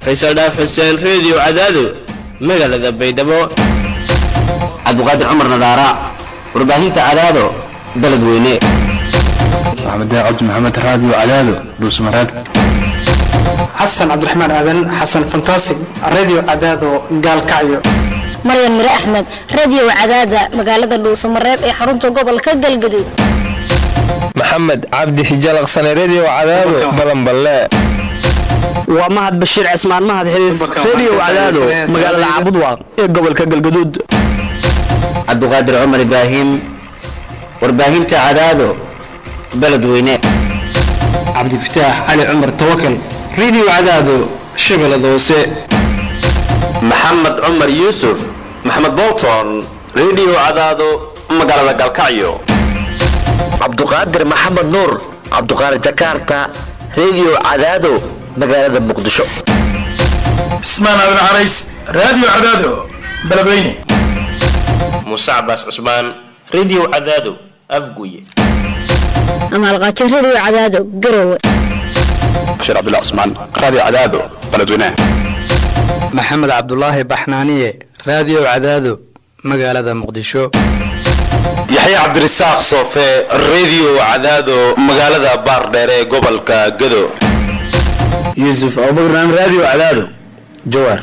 Faysal Dhaaf Xuseen Radio Cadaado magaalada Baydhabo. Cabduqaadir Cumar Nadaara warbaahinta Cadaado beledweyne. Maxamed Daawud Maxamed Radio Cadaado Dhuusamareeb. Xasan Cabdiraxmaan Aadan Xasan Fantastic Radio Cadaado Gaalkacyo. Maryam Mire Ahmed Radio Cadaada magaalada Dhuusamareeb ee xarunta gobolka Galgaduud. Maxamed Cabdi Xijalaqsan Radio Cadaado Balanballe. waa Mahad Bashiir Cismaan Mahad Xiriif Radio Cadaado magaalada Cabudwaaq ee gobolka Galgaduud. Cabduqaadir Cumar Ibraahim warbaahinta Cadaado beledweyne. Cabdi Fataax Ali Cumar Tawakkal Radio Cadaado Shabeellada Hoose. Maxamed Cumar Yuusuf Maxamed Bolton Radio Cadaado magaalada Galkacyo. Cabduqaadir Maxamed Nuur Cabduqaadir Jakarta Radio Cadaado magaalada Muqdisho. Ismaan Aadan Carays Radio Cadaado beledweyne. Musa Abbas Usman Radio Cadaado Afguye. Amal Qaaji Radio Cadaado Garowe. Bashir Abdullah Usman Radio Cadaado beledweyne. Maxamed Cabdullaahi Baxnaaniye Radio Cadaado magaalada Muqdisho. Yaxya Cabdirasaaq Soofe Radio Cadaado magaalada Baardheer ee gobolka Gado. Yusuf Abubakar Radio Cadaado Jawhar.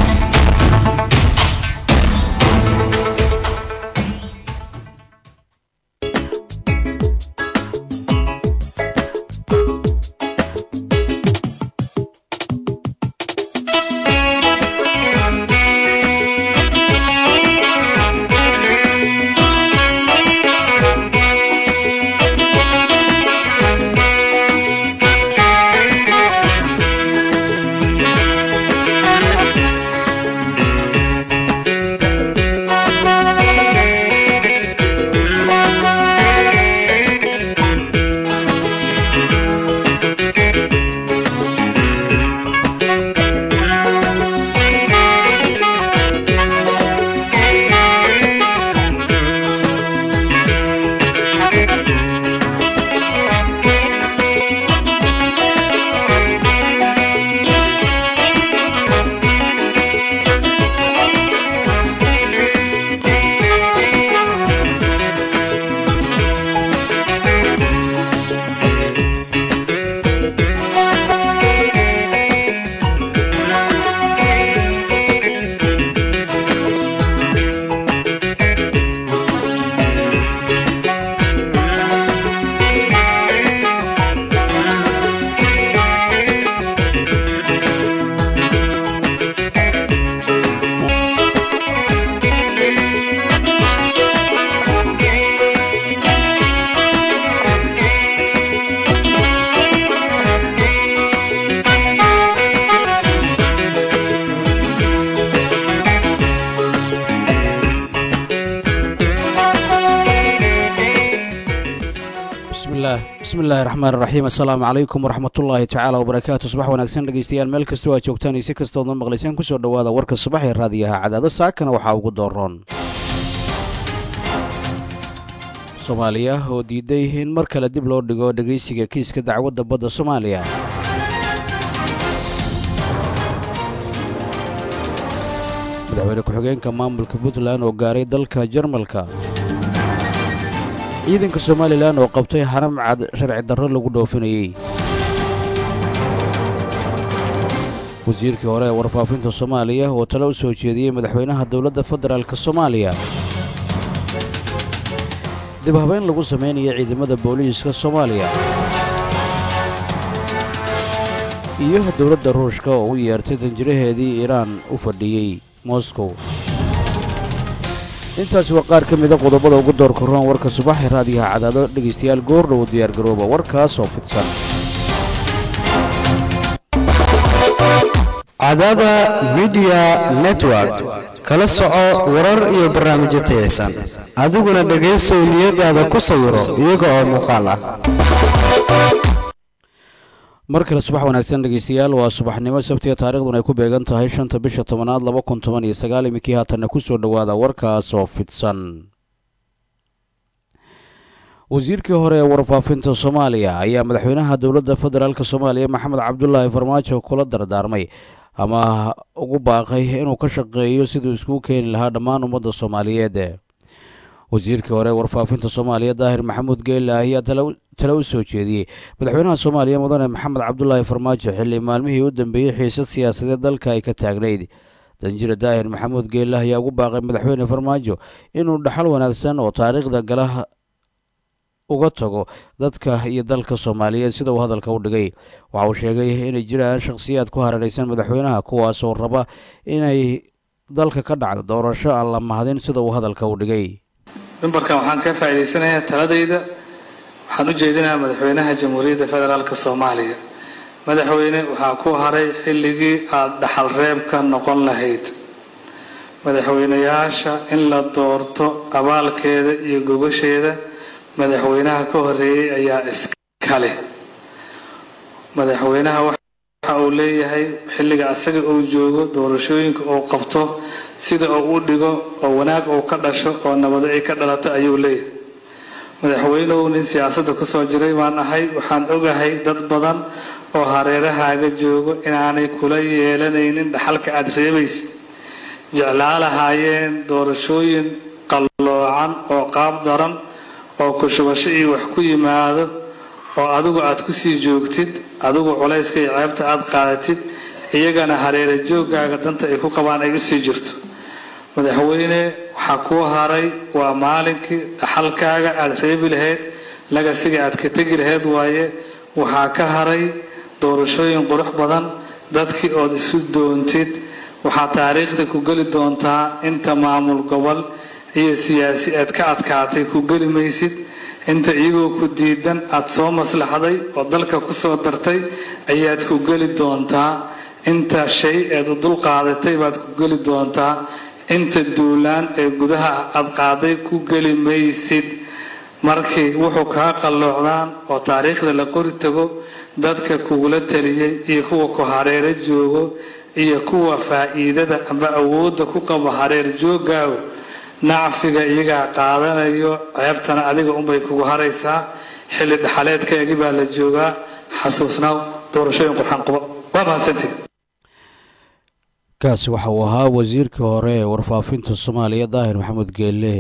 bismillaahir rahmaanir rahiim assalaamu calaykum waraxmatullaahi tacaala wabarakaatu subax wanaagsan dhegeystayaal meel kastoo aad joogtaan iyo si kastood noo maqlaysaan kusoo dhowaada warka subax ee raadiyaha Cadaado saakana waxaa ugu dooroon Soomaaliya oo diiday in mar kale dib loo dhigo dhageysiga kiiska dacwadda badda Soomaaliya madaxweyne ku-xigeenka maamulka Puntland oo gaaray dalka Jarmalka ciidanka Soomaaliland oo qabtay xaram cad sharci darro lagu dhoofinayay wasiirkii hore ee warfaafinta Soomaaliya oo talo u soo jeediyay madaxweynaha dawladda federaalka Soomaaliya dib habeyn lagu sameeyay ciidamada booliiska Soomaaliya iyo dawladda Ruushka oo u yeertay danjiraheedii Iran u fadhiyay Moscow intaasi waa qaar ka mid ah qodobada ugu doorka roon warka subax ee raadiyaha Cadaado dhageystayaal goor dhow diyaar garooba warkaas oo fidsan Cadaada Media Network kala soco warar iyo barnaamijyo tayeysan adiguna dhageyso niyadaada ku sawiro iyaga oo muuqaal ah mar kale subax wanaagsan dhageystayaal waa subaxnimo sabtiga taariikhduna ay ku beegan tahay 5 bisha 10aad 2019 imikii haatan ku soo dhawaada warkaas oo fidsan wasiirkii hore ee warfaafinta Soomaaliya ayaa madaxweynaha dawladda federaalka Soomaaliya Maxamed Cabdullaahi Farmaajo kula dardaarmay ama ugu baaqay inuu ka shaqeeyo siduu iskugu keeni lahaa dhammaan ummadda soomaaliyeed. wasiirkii hore warfaafinta soomaaliya daahir maxamuud geelle ayaa tale u soo jeediyey madaxweynaha soomaaliya mudane maxamed cabdulaahi farmaajo xilli maalmihii u dambeeyey xiisad siyaasadeed dalka ay ka taagnayd. danjire daahir maxamuud geelle ayaa ugu baaqay madaxweyne farmaajo inuu dhaxal wanaagsan oo taariikhda gala uga tago dadka iyo dalka soomaaliyeed sida uu hadalka u dhigay. waxa uu sheegay inay jiraan shakhsiyaad ku hareeraysan madaxweynaha kuwaasoo raba inay dalka ka dhacdo doorasho aan la mahadin sida uu hadalka u dhigay. mimbarkan waxaan ka faa'iidaysanayaa taladayda waxaan u jeedinayaa madaxweynaha jamhuuriyadda federaalka soomaaliya. madaxweyne waxaa ku haray xilligii aada dhaxal reebka noqon lahayd. madaxweynayaasha in la doorto abaalkeeda iyo gogasheeda madaxweynaha ka horeeyey ayaa iska leh. madaxweynaha waxa uu leeyahay xilliga asaga uu joogo doorashooyinka uu qabto sida uu u dhigo oo wanaag uu ka dhasho oo nabad ay ka dhalato ayuu leeyahay. madaxweynuhu nin siyaasadda ku soo jiray baan ahay. waxaan ogahay dad badan oo hareerahaaga joogo inaanay kula yeelanaynin dhaxalka aada reebaysid. jeclaa lahaayeen doorashooyin qalloocan oo qaab daran oo kushubasho iyo wax ku yimaado oo adigu aad ku sii joogtid, adigu culayska iyo ceebta aad qaadatid, iyagana hareere joogaaga danta ay ku qabaan ay usii jirto. madaxweyne waxaa kuu haray waa maalinkii dhaxalkaaga aada reebi lahayd, lagasiga aad ka tegi lahayd waaye. waxaa ka haray doorashooyin qurux badan, dadkii ood isu doontid. waxaa taariikhda ku geli doontaa inta maamul gobol iyo siyaasi aad ka adkaatay ku geli maysid. inta iyagoo ku diidan aad soo maslaxday oo dalka ku soo dartay ayaad ku geli doontaa. inta shay eed u dul qaadatay baad ku geli doontaa. inta duulaan ee gudaha aad qaaday ku geli maysid. markii wuxuu kaa qalloocdaan oo taariikhda la qori tago, dadka kugula taliyey iyo kuwa ku hareero joogo iyo kuwa faa'iidada amba awoodda ku qabo hareer joogaago nacfiga iyagaa qaadanayo, ceebtana adiga unbay kugu haraysaa. xilli dhaxaleedkaagii baa la joogaa. xasuusnaaw doorashooyin qurxan quba. waa mahadsantihi. kaasi waxa uu ahaa wasiirkii hore ee warfaafinta soomaaliya daahir maxamuud geelle.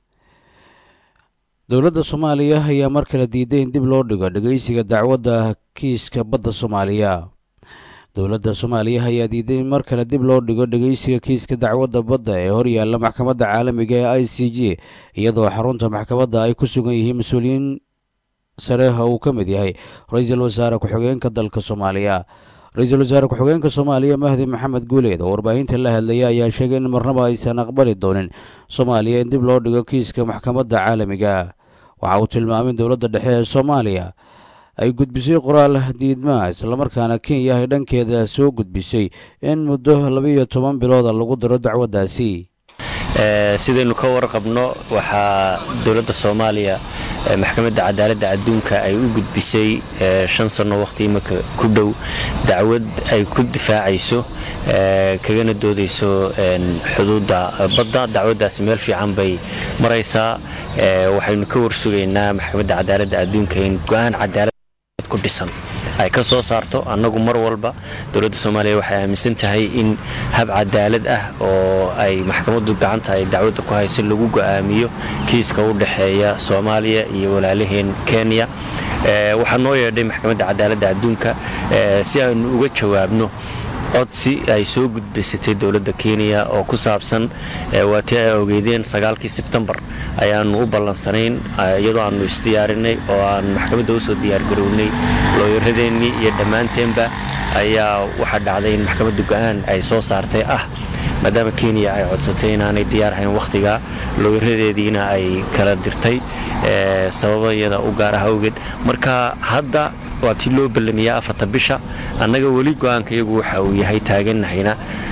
dowladda soomaaliya ayaa mar kale diiday in dib loo dhigo dhegeysiga dacwadda kiiska badda soomaaliya. dowladda soomaaliya ayaa diiday in mar kale dib loo dhigo dhegeysiga kiiska dacwadda badda ee horyaalla maxkamadda caalamiga ee i c g, iyadoo xarunta maxkamadda ay ku sugan yihiin mas-uuliyiin sare uu ka mid yahay ra-iisul wasaare ku-xigeenka dalka soomaaliya. ra-iisul wasaare ku-xigeenka soomaaliya mahdi maxamed guuleed oo warbaahinta la hadlaya ayaa sheegay in marnaba aysan aqbali doonin soomaaliya in dib loo dhigo kiiska maxkamadda caalamiga. waxa uu tilmaamay in dowladda dhexe ee soomaaliya ay gudbisay qoraal diidmaa, islamarkaana kenya ay dhankeeda soo gudbisay in muddo 12 bilooda lagu daro dacwaddaasi. sidaynu ka warqabno waxaa dowladda soomaaliya maxkamadda cadaaladda adduunka ay u gudbisay 5 sano waqti imika ku dhow dacwad ay ku difaacayso kagana doodayso xuduudda badda. dacwaddaasi meel fiican bay maraysaa. waxaynu ka warsugaynaa maxkamadda cadaaladda adduunka in go'aan cadaalad ku dhisan ay ka soo saarto. annagu mar walba dowladda soomaaliya waxay aaminsan tahay in hab cadaalad ah oo ay maxkamaddu gacanta ay dacwadda ku hayso lagu go'aamiyo kiiska u dhexeeya soomaaliya iyo walaalaheen kenya. waxaa noo yeedhay maxkamadda cadaaladda adduunka si aanu uga jawaabno codsi ay soo gudbaysatay dowladda kenya oo ku saabsan waatii ay ogeydeen 9kii sebtembar ayaanu u ballansanayn iyadoo aanu isdiyaarinay oo aan maxkamadda u soo diyaargarownay looyaradeennii iyo dhammaanteenba ayaa waxaa dhacday in maxkamadda go'aan ay soo saartay maadaama kenya ay codsatay inaanay diyaar ahayn wakhtiga looyaradeediina ay kala dirtay sababayada u gaar ah awgeed. marka hadda waa tii loo ballamiyaa 4 bisha. annaga weli go'aanka iyagu waxa uu yahay taaganahayna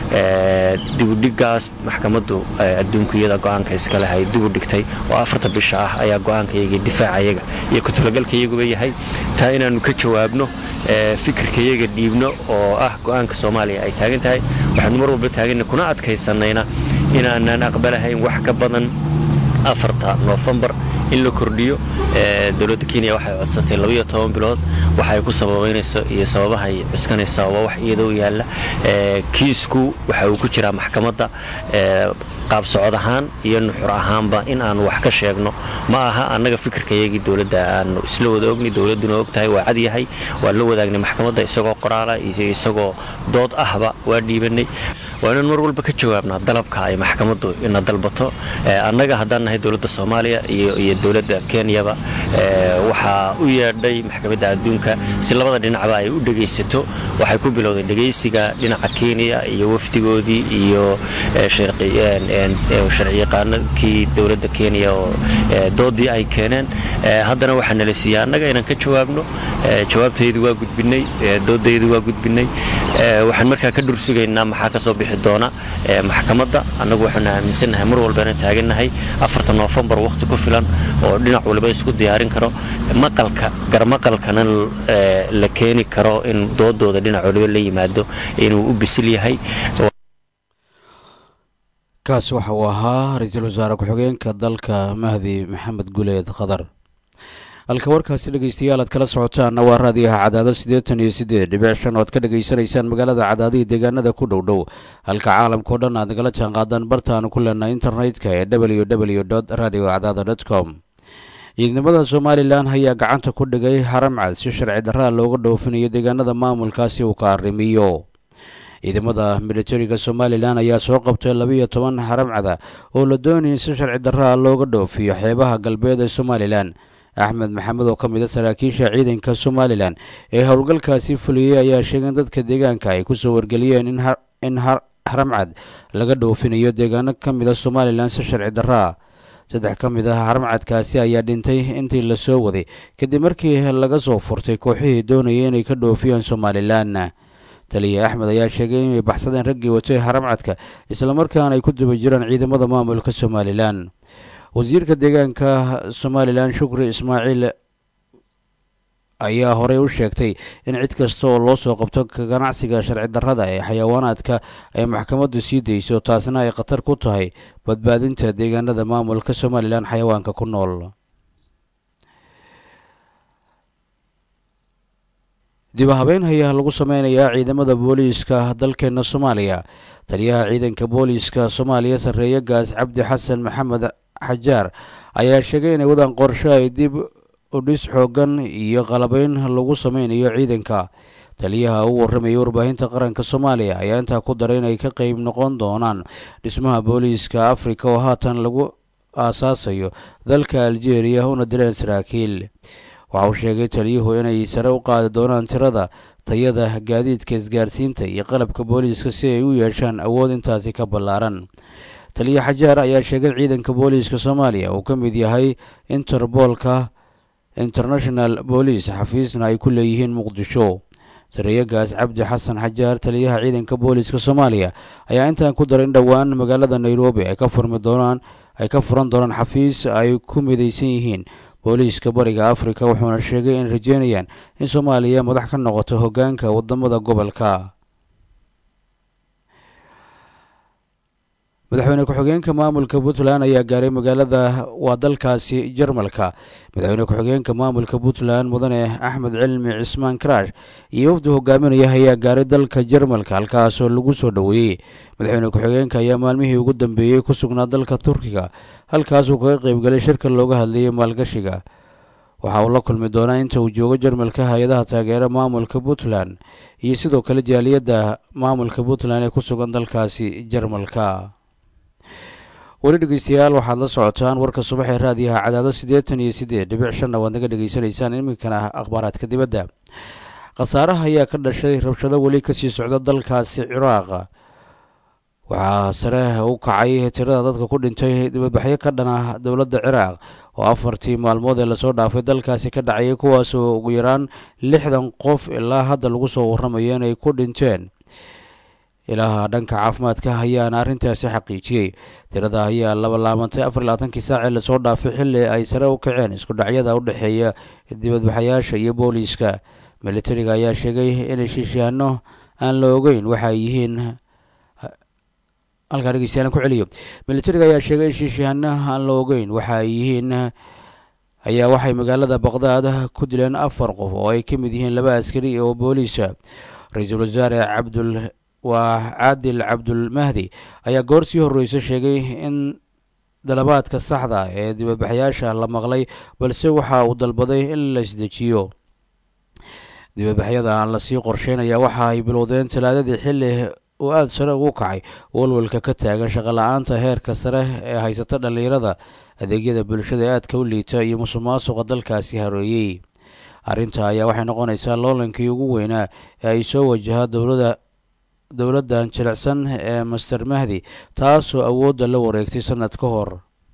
dibudhigaas maxkamaddu adduunka iyada go'aanka iskale hay dibudhigtay oo 4 bisha ah ayaa go'aanka iyaga difaaca iyaga iyo ku talagalka iyaguba yahay taa inaanu ka jawaabno fikirka iyaga dhiibno oo go'aanka Soomaaliya ay taagan tahay. waxaanu mar walba taagan kuna adkaysanayna inaanan aqbalahayn wax ka badan 4 November in la kordhiyo. Dowladda Kenya waxay codsatay 12 bilood waxay ku sababeynayso iyo sababaha ay cuskanaysaa waa wax iyadoo yaala. Kiisku waxa uu ku jiraa maxkamadda qaab socod ahaan iyo nuxur ahaanba in aan wax ka sheegno ma aha annaga fikirkayagii dowladda aan isla wada ogni dowladuna ogtahay waa cad yahay waa la wadaagnay maxkamadda isagoo qoraala iyo isagoo dood ahba waa dhiibanay waa inaan mar walba ka jawaabnaa dalabka ay maxkamaddu ina dalbato. Annaga haddaan nahay dowladda Soomaaliya iyo dowladda Kenyaba waxaa u yeedhay maxkamadda adduunka si labada dhinacba ay u dhageysato. Waxay ku bilowday dhageysiga dhinaca Kenya iyo wafdigoodii iyo sharci yaqaanadkii dowladda Kenya oo doodii ay keeneen. Haddana waxaa nala siiyay annaga inaan ka jawaabno. Jawaabtaydu waa gudbinay, doodaydu waa gudbinay. Waxaan markaa ka dhursugaynaa maxaa ka soo bixi doona maxkamadda. Annagu waxaan aaminsanahay mar walba inaan taaganahay 4 November waqti ku filan oo dhinac walba isku diyaarin karo maqalka garmaqalkana la keeni karo in doodooda dhinac walba la yimaado inuu u bisil yahay. kaas waxa uu ahaa ra-iisul wasaare ku-xigeenka dalka Mahdi Maxamed Guleed Qadar. halka warkaasi dhegeystayaal aad kala socotaan waa raadiyaha Cadaado 88.5 oo aad ka dhageysanaysaan magaalada Cadaado iyo deegaanada ku dhow halka caalamka oo dhan aad nagala jaan qaadaan bartaan ku leenahay internetka ee www.radiocadado.com. ciidamada Soomaaliland ayaa gacanta ku dhigay haramcad si sharci darro looga dhoofinayo deegaanada maamulkaasi uu ka arrimiyo. ciidamada militariga Soomaaliland ayaa soo qabtay 12 haramcada oo la doonayay si sharci darro looga dhoofiyo xeebaha galbeed ee Soomaaliland. Axmed Maxamed oo ka mid ah saraakiisha ciidanka Soomaaliland ee howlgalkaasi fuliyay ayaa sheegay in dadka deegaanka ay ku soo wargeliyeen in haramcad laga dhoofinayo deegaano ka mid ah Soomaaliland si sharci darro. 3 ka mid ah haramcadkaasi ayaa dhintay intii la soo waday kadib markii laga soo furtay kooxihii doonayay inay ka dhoofiyaan Soomaaliland. taliye Axmed ayaa sheegay inay baxsadeen raggii watay haramcadka isla markaana ay ku daba jiraan ciidamada maamulka Soomaaliland. wasiirka deegaanka Soomaaliland Shukri Ismaaciil ayaa horey u sheegtay in cid kasta oo loo soo qabto ganacsiga sharci darrada ee xayawaanaadka ay maxkamaddu sii deyso taasna ay khatar ku tahay badbaadinta deegaanada maamulka Soomaaliland xayawaanka ku nool. dib habeen ayaa lagu sameynayaa ciidamada booliiska dalkeena Soomaaliya. taliyaha ciidanka booliiska Soomaaliya Sareeye Gaas Cabdi Xasan Maxamed Xajaar ayaa sheegay in wadaan qorshe ay dib u dhis xoogan iyo qalabayn lagu sameynayo ciidanka. taliyaha uu warramayay warbaahinta qaranka Soomaaliya ayaa intaa ku daray in ay ka qayb noqon doonaan dhismaha booliiska Afrika oo haatan lagu aasaasayo dalka Algeria una direen saraakiil. waxa uu sheegay taliyuhu inay sare u qaadi doonaan tirada tayada gaadiidka isgaarsiinta iyo qalabka booliiska si ay u yeeshaan awood intaasi ka ballaaran. taliye Xajaar ayaa sheegay ciidanka booliiska Soomaaliya uu ka mid yahay Interpolka International Police xafiisna ay ku leeyihiin Muqdisho. Sareeye Gaas Cabdi Xasan Xajaar taliyaha ciidanka booliiska Soomaaliya ayaa intaan ku daray in dhowaan magaalada Nairobi ay ka furan doonaan xafiis ay ku midaysan yihiin booliiska bariga Afrika wuxuuna sheegay in rajeynayaan in Soomaaliya madax ka noqoto hoggaanka wadamada gobolka. madaxweyne ku-xigeenka maamulka Puntland ayaa gaaray magaalada dalkaasi Jarmalka. madaxweyne ku-xigeenka maamulka Puntland mudane Axmed Cilmi Cismaan Karaash iyo wafdi hogaaminaya ayaa gaaray dalka Jarmalka halkaas oo lagu soo dhaweeyay. madaxweyne ku-xigeenka ayaa maalmihii ugu dambeeyay ku sugnaa dalka Turkiga halkaas uu kaga qayb galay shirka looga hadlayay maalgashiga. waxa uu la kulmi doonaa inta uu joogo Jarmalka hay'adaha taageera maamulka Puntland iyo sidoo kale jaaliyadda maamulka Puntland ee ku sugan dalkaasi Jarmalka. weli dhegeystayaal waxaad la socotaan warka subax ee raadiyaha Cadaado 88.5 waad naga dhageysanaysaan iminkana akhbaaraadka dibadda. khasaaraha ayaa ka dhashay rabshado weli kasii socda dalkaasi Ciraaq. waxaa sare u kacay tirada dadka ku dhintay dibadbaxyo ka dhana dowladda Ciraaq oo 4 maalmood ee lasoo dhaafay dalkaasi ka dhacay kuwaas oo ugu yaraan 60 qof ilaa hadda lagu soo warramayo inay ku dhinteen. ilaha dhanka caafimaadka ayaana arrintaasi xaqiijiyay. tirada ayaa laabantay 24 saac ee lasoo dhaafay xilli ay sare u kaceen isku dhacyada u dhaxeeya dibadbaxayaasha iyo booliiska. militariga ayaa sheegay in heshiisyahanno aan la ogeyn waxa ay yihiin militariga ayaa sheegay in heshiisyahanno aan la ogeyn waxa ay yihiin ayaa waxay magaalada baqdaad ku dileen 4 qof oo ay ka mid yihiin 2 askari oo booliisa. ra-iisul wasaare caadil cabdulmahdi ayaa goorsii horreysa sheegay in dalabaadka saxda ee dibadbaxayaasha la maqlay, balse waxa uu dalbaday in la isdejiyo. dibadbaxyada aan lasii qorsheynaya waxa ay bilowdeen talaadadii xilli uu aada sare ugu kacay walwalka ka taagan shaqola'aanta heerka sare ee haysata dhallinyarada, adeegyada bulshada ee aadka u liita iyo musuqmaasuqa dalkaasi hareeyey. arrinta ayaa waxay noqonaysaa loolankii ugu weynaa ee ay soo wajaha dowladdan jilicsan ee master mahdi, taasoo awoodda la wareegtay sanad ka hor.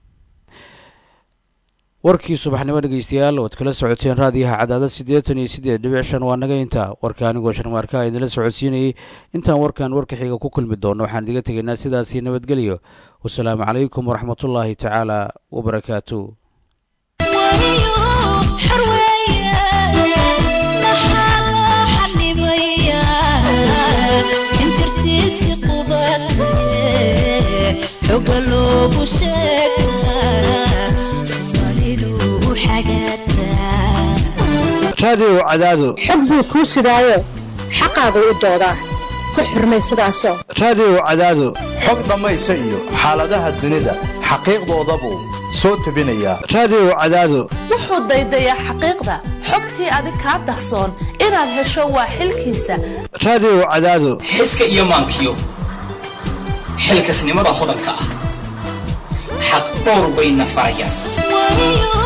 warkii subaxnimo dhegeystayaal oad kala socoteen raadiyaha cadaadad 88.5 waa naga intaa. warka anigoo sharmaarka idinla socodsiinayay. intaan warkan warka xiga ku kulmi doono waxaan idiga tegaynaa sidaasii nabadgelyo. wasalaamu calaykum waraxmatullaahi tacaala wabarakaatu. raadiyo cadaado xog buu kuu sidaayo xaqaaga u doodaa ku xurmay sidaasoo raadiyo cadaado xog dhammaysa iyo xaaladaha dunida xaqiiqdoodabuu soo tebinayaa. raadiyo cadaado wuxuu daydayaa xaqiiqda xogtii adig kaa dahsoon inaad hesho waa xilkiisa. raadiyo cadaado xiska iyo maankiyo xilkasnimada hodanka ah xaq dhowr bayna farayaan.